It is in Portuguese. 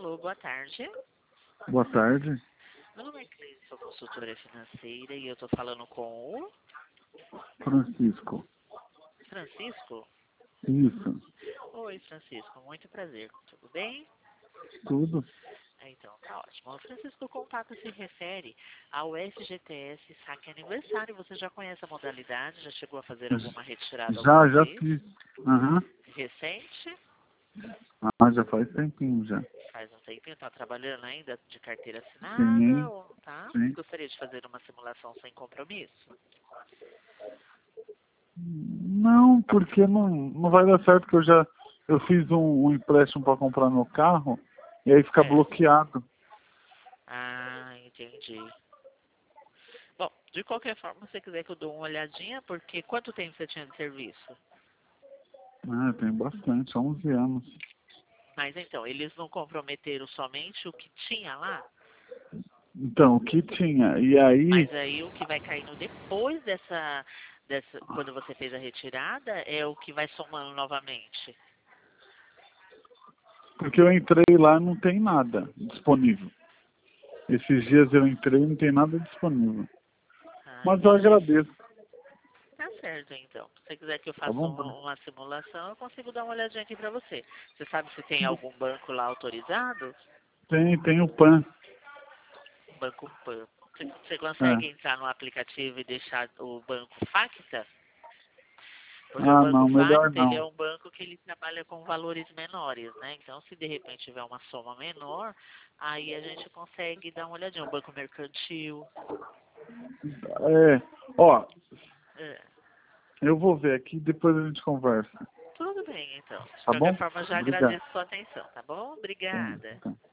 Alô, boa tarde. Boa tarde. Meu nome é Cleide, sou consultora financeira e eu tô falando com o Francisco. Francisco. Isso. Oi, Francisco, muito prazer. Tudo bem? Tudo. Então, tá ótimo. O Francisco, o contato se refere ao FGTS Saque Aniversário. Você já conhece a modalidade? Já chegou a fazer alguma retirada alguma Já vez? fiz. Aham. Recente? Já faz tempinho já. Faz um tempinho, tá trabalhando ainda de carteira assinada, Sim, ou tá? sim. Gostaria de fazer uma simulação sem compromisso? Não, porque não vai dar certo que eu fiz um empréstimo para comprar meu carro e aí fica Certo. bloqueado. Ah, entendi. Bom, de qualquer forma, se você quiser que eu dou uma olhadinha, porque quanto tempo você tinha de serviço? Tem bastante, 11 anos. Mas então, eles não comprometeram somente o que tinha lá, Então, o que tinha? E aí, mas aí o que vai caindo depois quando você fez a retirada, é o que vai somando novamente. porque eu entrei lá e não tem nada disponível. Esses dias eu entrei e não tem nada disponível. Ah, Mas eu entendi. agradeço, Tá certo, então. Se você quiser que eu tá faça bom? uma simulação, eu consigo dar uma olhadinha aqui pra você. Você sabe se tem algum banco lá autorizado? Tem o PAN. Banco Pan. Você É. consegue entrar no aplicativo e deixar o banco Facta? Porque o Banco Não, melhor Facta, ele é não. um banco que ele trabalha com valores menores, né? Então, se de repente tiver uma soma menor, aí a gente consegue dar uma olhadinha. O Banco Mercantil. Ó, É. eu vou ver aqui e depois a gente conversa. Tudo bem, então. De Tá qualquer bom? forma, já Obrigado. agradeço a sua atenção, tá bom? Tá, Obrigada. tá.